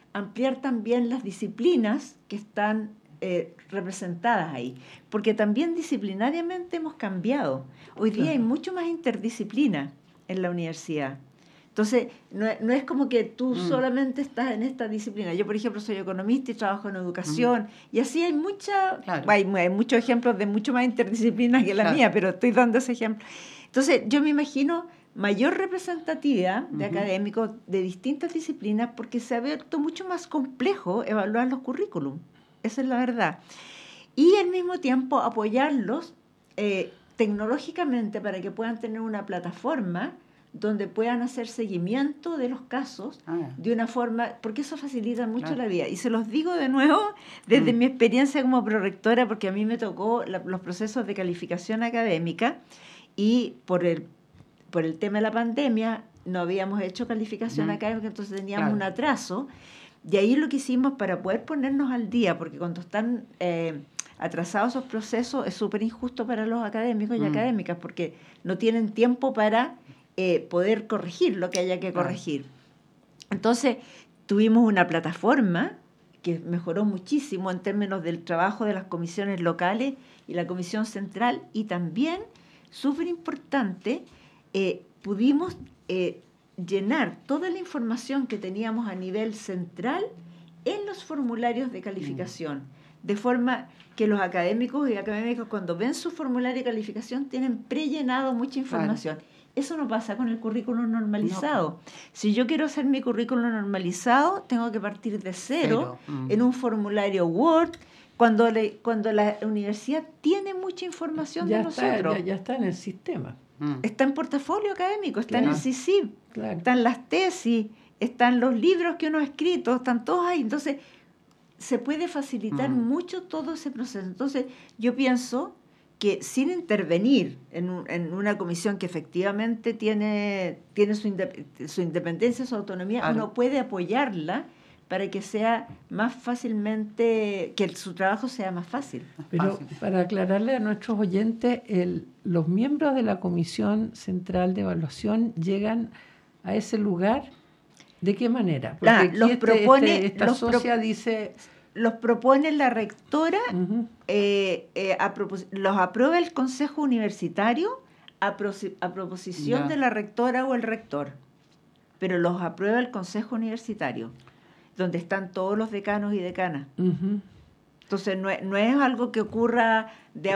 ampliar también las disciplinas que están representadas ahí, porque también disciplinariamente hemos cambiado. Hoy día hay mucho más interdisciplina en la universidad. Entonces, no es como que tú solamente estás en esta disciplina. Yo, por ejemplo, soy economista y trabajo en educación, y así hay hay muchos ejemplos de mucho más interdisciplina que la mía, pero estoy dando ese ejemplo. Entonces, yo me imagino mayor representatividad de académicos de distintas disciplinas, porque se ha vuelto mucho más complejo evaluar los currículum. Esa es la verdad. Y al mismo tiempo apoyarlos tecnológicamente para que puedan tener una plataforma donde puedan hacer seguimiento de los casos de una forma, porque eso facilita mucho la vida. Y se los digo de nuevo desde mi experiencia como prorectora, porque a mí me tocó los procesos de calificación académica, y por el tema de la pandemia no habíamos hecho calificación académica, entonces teníamos un atraso. Y ahí lo que hicimos para poder ponernos al día, porque cuando están atrasados esos procesos es súper injusto para los académicos y académicas, porque no tienen tiempo para poder corregir lo que haya que corregir. Entonces tuvimos una plataforma que mejoró muchísimo en términos del trabajo de las comisiones locales y la comisión central, y también, súper importante, pudimos llenar toda la información que teníamos a nivel central en los formularios de calificación, de forma que los académicos y académicas, cuando ven su formulario de calificación, tienen prellenado mucha información. Eso no pasa con el currículum normalizado. No. Si yo quiero hacer mi currículum normalizado, tengo que partir de cero. En un formulario Word, cuando la universidad tiene mucha información de nosotros. Ya está en el sistema. Está en portafolio académico, está en el CICIP, están las tesis, están los libros que uno ha escrito, están todos ahí. Entonces, se puede facilitar mucho todo ese proceso. Entonces, yo pienso que sin intervenir en una comisión que efectivamente tiene su independencia, su autonomía, uno puede apoyarla para que sea más fácilmente, que su trabajo sea más fácil. Pero para aclararle a nuestros oyentes, los miembros de la Comisión Central de Evaluación llegan a ese lugar, ¿de qué manera? Porque los propone la rectora, los aprueba el Consejo Universitario a proposición de la rectora o el rector, pero los aprueba el Consejo Universitario, donde están todos los decanos y decanas. Entonces, no es algo que ocurra de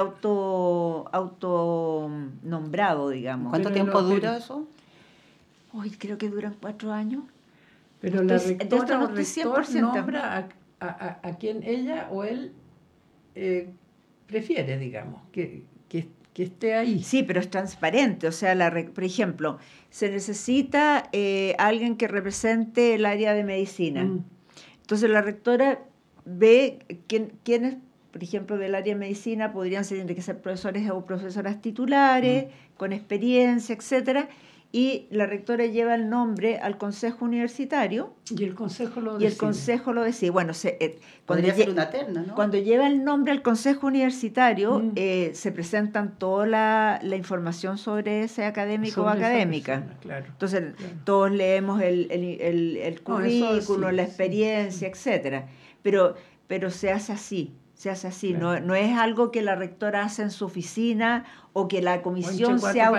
auto nombrado, digamos. ¿Cuánto tiempo dura eso? Uy, creo que duran 4 años. Pero la rectora o rector nombra a quien ella o él prefiere, digamos, que esté ahí. Sí, pero es transparente. O sea, por ejemplo, se necesita alguien que represente el área de medicina. Entonces, la rectora ve quiénes, por ejemplo, del área de medicina podrían ser profesores o profesoras titulares, con experiencia, etcétera. Y la rectora lleva el nombre al Consejo Universitario. Y el Consejo lo decide. Y el Consejo lo decide. Bueno, podría ser una terna, ¿no? Cuando lleva el nombre al Consejo Universitario, se presentan toda la información sobre ese académico o académica. Persona, claro. Entonces, todos leemos el currículo, la experiencia, etcétera. Pero se hace así. Claro. No es algo que la rectora hace en su oficina o que la comisión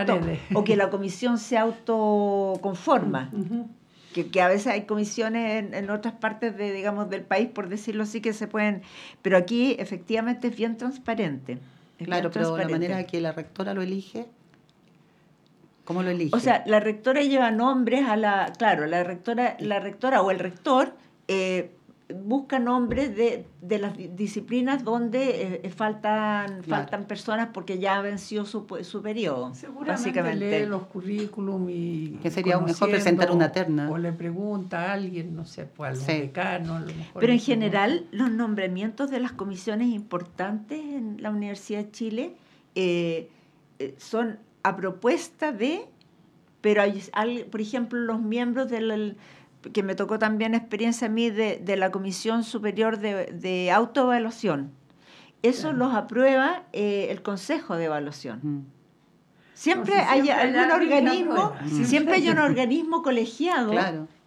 se autoconforma. Que a veces hay comisiones en otras partes del país, por decirlo así, que se pueden, pero aquí efectivamente es bien transparente. Pero la manera en que la rectora lo elige, ¿cómo lo elige? O sea, la rectora lleva nombres la rectora o el rector busca nombres de las disciplinas donde faltan personas porque ya venció su periodo. Seguramente básicamente lee los currículum y que sería mejor presentar una terna. O le pregunta a alguien, no sé, pues al decano, a lo mejor. Pero en general los nombramientos de las comisiones importantes en la Universidad de Chile son a propuesta de, pero por ejemplo los miembros que me tocó también experiencia a mí de la Comisión Superior de Autoevaluación. Eso los aprueba el Consejo de Evaluación. Siempre hay algún organismo, siempre hay un organismo colegiado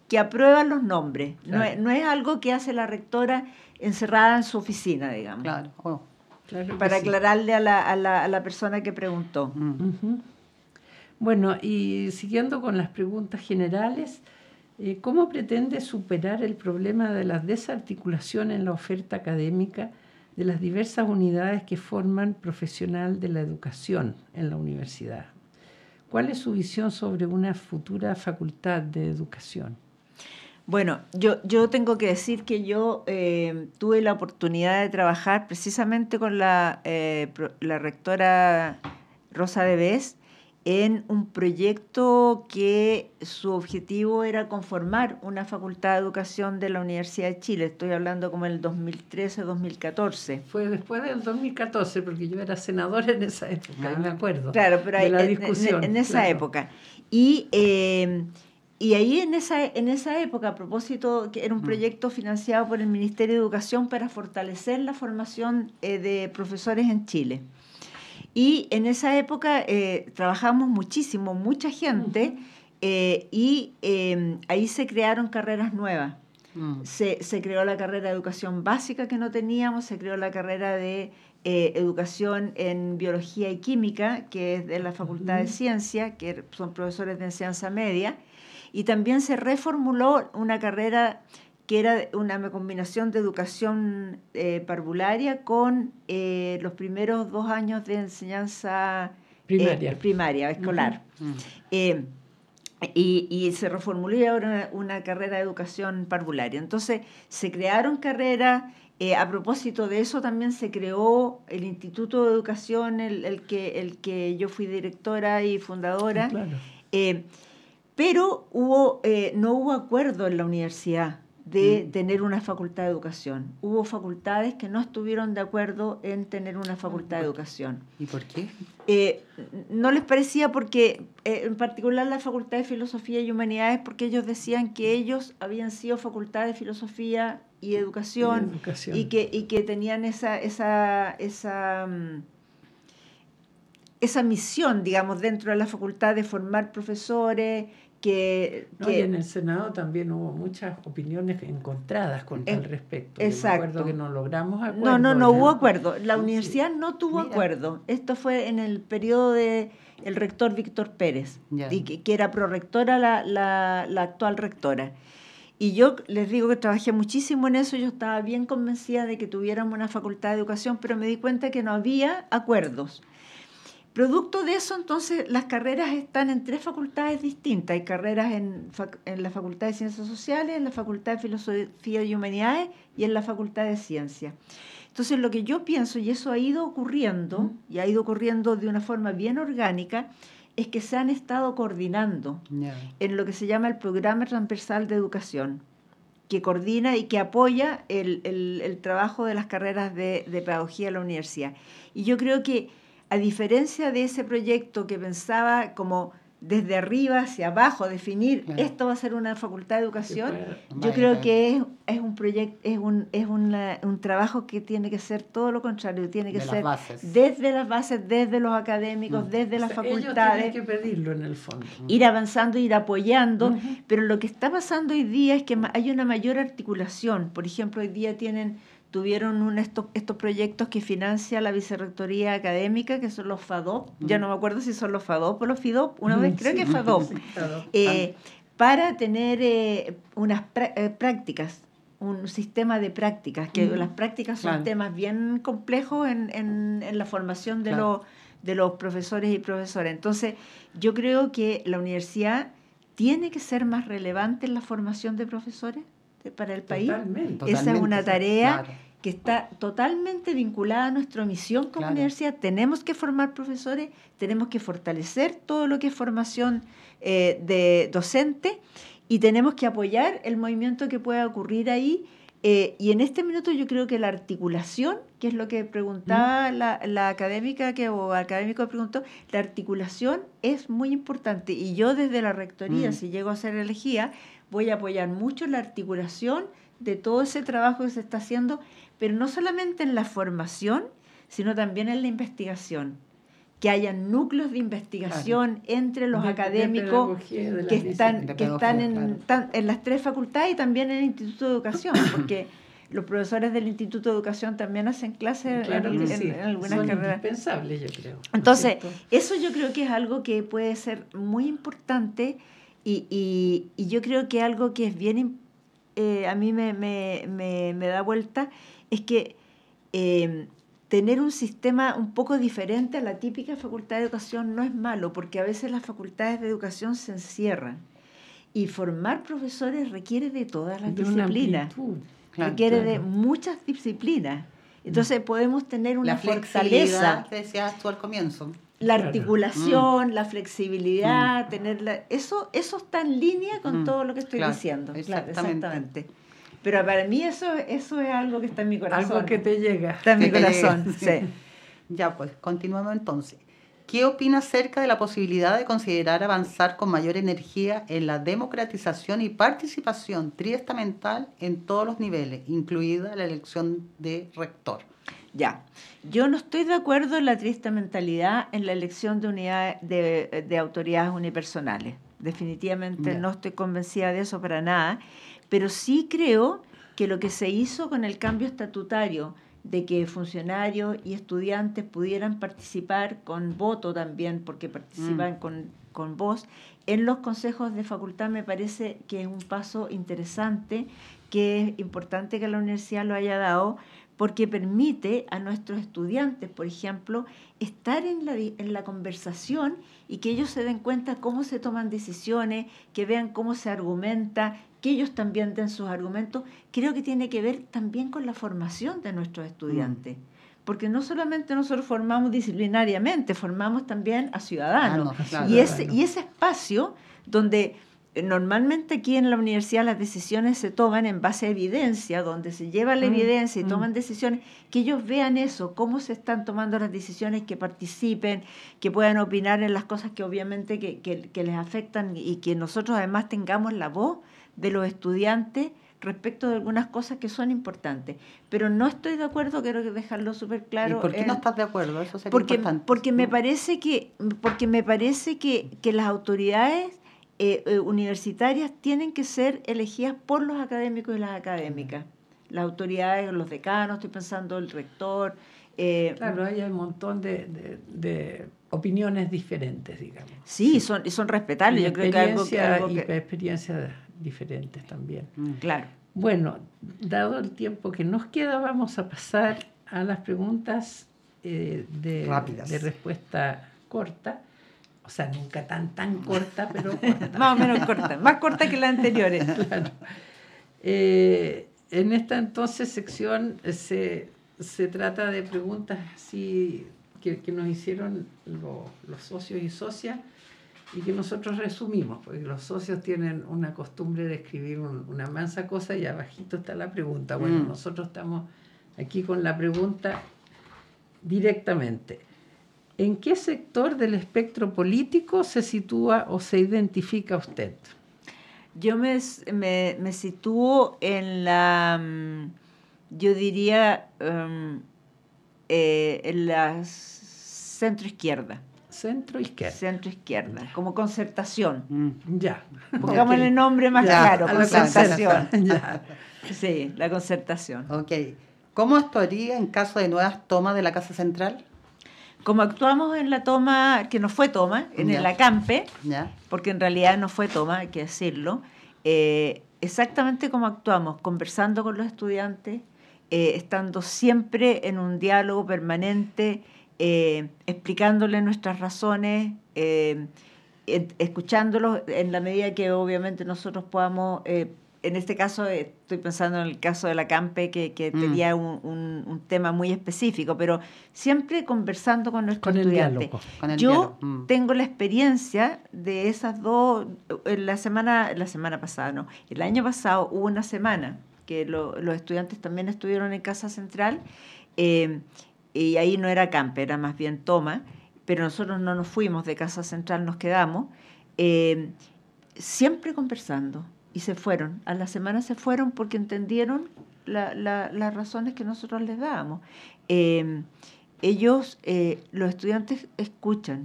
que aprueban los nombres. Claro. No es algo que hace la rectora encerrada en su oficina, digamos. Claro. Oh. Claro que Para sí. aclararle a la persona que preguntó. Ujú. Bueno, y siguiendo con las preguntas generales, ¿cómo pretende superar el problema de la desarticulación en la oferta académica de las diversas unidades que forman profesional de la educación en la universidad? ¿Cuál es su visión sobre una futura facultad de educación? Bueno, yo tengo que decir que yo tuve la oportunidad de trabajar precisamente con la rectora Rosa de Bes en un proyecto que su objetivo era conformar una facultad de educación de la Universidad de Chile. Estoy hablando como en el 2013-2014. Fue después del 2014, porque yo era senadora en esa época, y me acuerdo. Claro, pero de la discusión. En esa claro. época. Y ahí en esa época, a propósito, que era un proyecto financiado por el Ministerio de Educación para fortalecer la formación de profesores en Chile. Y en esa época trabajamos muchísimo, mucha gente, y ahí se crearon carreras nuevas. Se creó la carrera de educación básica que no teníamos, se creó la carrera de educación en biología y química, que es de la Facultad de Ciencia, que son profesores de enseñanza media, y también se reformuló una carrera que era una combinación de educación parvularia con los primeros 2 años de enseñanza primaria escolar. Y se reformuló ahora una carrera de educación parvularia. Entonces, se crearon carreras. A propósito de eso, también se creó el Instituto de Educación, el que yo fui directora y fundadora. Claro. Pero no hubo acuerdo en la universidad de tener una facultad de educación. Hubo facultades que no estuvieron de acuerdo en tener una facultad de educación. ¿Y por qué? No les parecía porque, en particular la Facultad de Filosofía y Humanidades, porque ellos decían que ellos habían sido facultad de Filosofía y Educación, y que tenían esa misión, digamos, dentro de la facultad de formar profesores. Y en el Senado también hubo muchas opiniones encontradas al respecto. Exacto. Me acuerdo que no logramos acuerdo. No hubo acuerdo. La universidad no tuvo acuerdo. Esto fue en el periodo del rector Víctor Pérez, que era prorectora la actual rectora. Y yo les digo que trabajé muchísimo en eso. Yo estaba bien convencida de que tuviéramos una facultad de educación, pero me di cuenta que no había acuerdos. Producto de eso, entonces, las carreras están en 3 facultades distintas. Hay carreras en la Facultad de Ciencias Sociales, en la Facultad de Filosofía y Humanidades y en la Facultad de Ciencias. Entonces, lo que yo pienso, y eso ha ido ocurriendo, y ha ido ocurriendo de una forma bien orgánica, es que se han estado coordinando en lo que se llama el Programa Transversal de Educación, que coordina y que apoya el trabajo de las carreras de pedagogía de la universidad. Y yo creo que, a diferencia de ese proyecto que pensaba como desde arriba hacia abajo, definir esto va a ser una facultad de educación, yo creo que es un proyecto, es un trabajo que tiene que ser todo lo contrario, tiene que ser desde las bases, desde los académicos, desde las facultades. Ellos tienen que pedirlo en el fondo. Ir avanzando, ir apoyando, pero lo que está pasando hoy día es que hay una mayor articulación. Por ejemplo, hoy día tuvieron estos proyectos que financia la Vicerrectoría Académica, que son los FADOP, ya no me acuerdo si son los FADOP o los FIDOP, una vez creo que es FADOP, para tener unas prácticas, un sistema de prácticas, que las prácticas son temas bien complejos en la formación de los profesores y profesoras. Entonces, yo creo que la universidad tiene que ser más relevante en la formación de profesores para el país. Esa es una tarea que está totalmente vinculada a nuestra misión como universidad. Tenemos que formar profesores, tenemos que fortalecer todo lo que es formación de docente y tenemos que apoyar el movimiento que pueda ocurrir ahí. Y en este minuto yo creo que la articulación, que es lo que preguntaba la académica o académico preguntó, la articulación es muy importante. Y yo desde la rectoría, si llego a ser elegida, voy a apoyar mucho la articulación de todo ese trabajo que se está haciendo, pero no solamente en la formación, sino también en la investigación. que hayan núcleos de investigación entre los académicos que están en las 3 facultades y también en el Instituto de Educación, porque los profesores del Instituto de Educación también hacen clases en algunas son carreras. indispensables, yo creo. Entonces, eso yo creo que es algo que puede ser muy importante y yo creo que algo que es bien, a mí me da vuelta, es que tener un sistema un poco diferente a la típica facultad de educación no es malo, porque a veces las facultades de educación se encierran y formar profesores requiere de todas las disciplinas, requiere de muchas disciplinas. Entonces podemos tener una fortaleza, que decías tú al comienzo. La articulación, la flexibilidad, eso está en línea con todo lo que estoy diciendo. Exactamente. Pero para mí eso es algo que está en mi corazón. Algo que te llega. Está en mi corazón, sí. Ya, pues, continuamos entonces. ¿Qué opina acerca de la posibilidad de considerar avanzar con mayor energía en la democratización y participación triestamental en todos los niveles, incluida la elección de rector? Ya, yo no estoy de acuerdo en la triestamentalidad en la elección de unidades de autoridades unipersonales. Definitivamente no estoy convencida de eso para nada. Pero sí creo que lo que se hizo con el cambio estatutario de que funcionarios y estudiantes pudieran participar con voto también, porque participan con voz, en los consejos de facultad me parece que es un paso interesante, que es importante que la universidad lo haya dado, porque permite a nuestros estudiantes, por ejemplo, estar en la conversación y que ellos se den cuenta cómo se toman decisiones, que vean cómo se argumenta, que ellos también den sus argumentos. Creo que tiene que ver también con la formación de nuestros estudiantes, porque no solamente nosotros formamos disciplinariamente, formamos también a ciudadanos. Y ese espacio donde normalmente aquí en la universidad las decisiones se toman en base a evidencia, donde se lleva la evidencia y toman decisiones, que ellos vean eso, cómo se están tomando las decisiones, que participen, que puedan opinar en las cosas que obviamente que les afectan y que nosotros además tengamos la voz de los estudiantes respecto de algunas cosas que son importantes. Pero no estoy de acuerdo, quiero dejarlo súper claro. ¿Y por qué no estás de acuerdo? Eso sería importante. Porque me parece que las autoridades universitarias tienen que ser elegidas por los académicos y las académicas. Las autoridades, los decanos, estoy pensando el rector. Claro, hay un montón de opiniones diferentes, digamos. Sí, son respetables. Yo creo que algo y experiencias diferentes también. Claro. Bueno, dado el tiempo que nos queda, vamos a pasar a las preguntas rápidas, de respuesta corta. O sea, nunca tan corta, pero corta. Más o menos corta, más corta que las anteriores. Claro. En esta entonces sección se trata de preguntas así que nos hicieron los socios y socias y que nosotros resumimos, porque los socios tienen una costumbre de escribir una mansa cosa y abajito está la pregunta. Bueno, nosotros estamos aquí con la pregunta directamente. ¿En qué sector del espectro político se sitúa o se identifica usted? Yo me sitúo en la, yo diría, en la centro-izquierda. Centro-izquierda. Centro-izquierda, como concertación. Ya. Pongámosle el nombre más claro, concertación. Ya. Sí, la concertación. Ok. ¿Cómo actuaría en caso de nuevas tomas de la Casa Central? Como actuamos en la toma, que no fue toma, en el acampe, porque en realidad no fue toma, hay que decirlo, exactamente como actuamos, conversando con los estudiantes, estando siempre en un diálogo permanente, explicándoles nuestras razones, escuchándolos en la medida que obviamente nosotros podamos. En este caso, estoy pensando en el caso de la Campe, que tenía un tema muy específico, pero siempre conversando con nuestros estudiantes. Yo tengo la experiencia de esas dos, la semana pasada, no, el año pasado hubo una semana que los estudiantes también estuvieron en Casa Central, y ahí no era Campe, era más bien toma, pero nosotros no nos fuimos de Casa Central, nos quedamos, siempre conversando. Y se fueron, a la semana se fueron porque entendieron las razones que nosotros les dábamos. ellos, los estudiantes escuchan.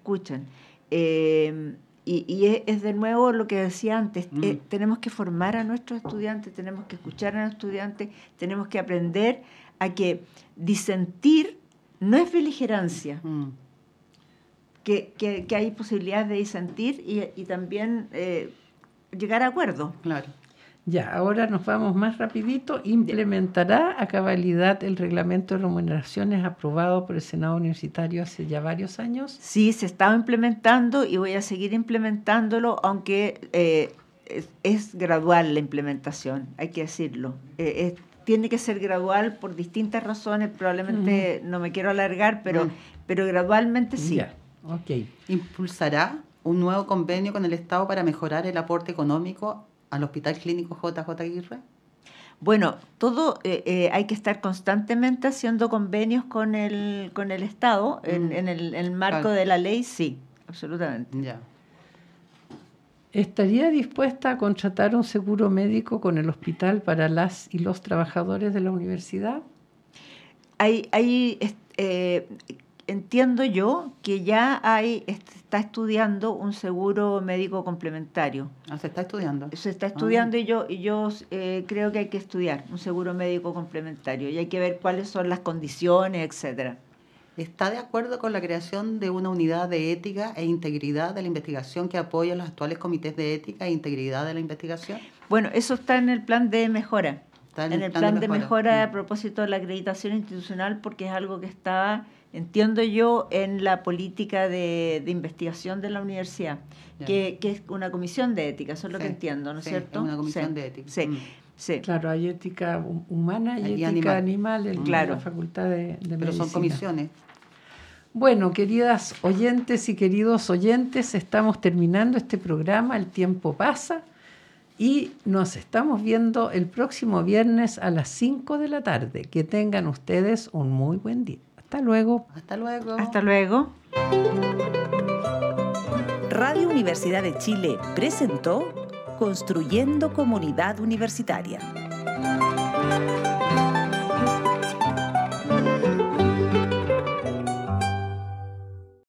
Y es de nuevo lo que decía antes, tenemos que formar a nuestros estudiantes, tenemos que escuchar a los estudiantes, tenemos que aprender a que disentir no es beligerancia, que hay posibilidades de disentir y también llegar a acuerdo. Claro. Ya, ahora nos vamos más rapidito. ¿Implementará a cabalidad el reglamento de remuneraciones aprobado por el Senado Universitario hace ya varios años? Sí, se estaba implementando y voy a seguir implementándolo, aunque es gradual la implementación, hay que decirlo. Tiene que ser gradual por distintas razones, probablemente no me quiero alargar, pero gradualmente sí. Ya, ok. ¿Impulsará un nuevo convenio con el Estado para mejorar el aporte económico al Hospital Clínico JJ Aguirre? Bueno, todo hay que estar constantemente haciendo convenios con el Estado en el marco de la ley, sí, absolutamente. Ya. ¿Estaría dispuesta a contratar un seguro médico con el hospital para las y los trabajadores de la universidad? Entiendo yo que ya está estudiando un seguro médico complementario. ¿Se está estudiando? Se está estudiando y yo creo que hay que estudiar un seguro médico complementario y hay que ver cuáles son las condiciones, etcétera. ¿Está de acuerdo con la creación de una unidad de ética e integridad de la investigación que apoya los actuales comités de ética e integridad de la investigación? Bueno, eso está en el plan de mejora. Está en el plan de mejora a propósito de la acreditación institucional, porque es algo que está, entiendo yo, en la política de investigación de la universidad, que es una comisión de ética, eso es lo que entiendo, ¿no es cierto? Es una comisión de ética. Sí. Claro, hay ética humana y ética animal en la Facultad de Medicina. Pero son comisiones. Bueno, queridas oyentes y queridos oyentes, estamos terminando este programa, el tiempo pasa y nos estamos viendo el próximo viernes a las 5 de la tarde. Que tengan ustedes un muy buen día. Hasta luego. Hasta luego. Hasta luego. Radio Universidad de Chile presentó Construyendo Comunidad Universitaria.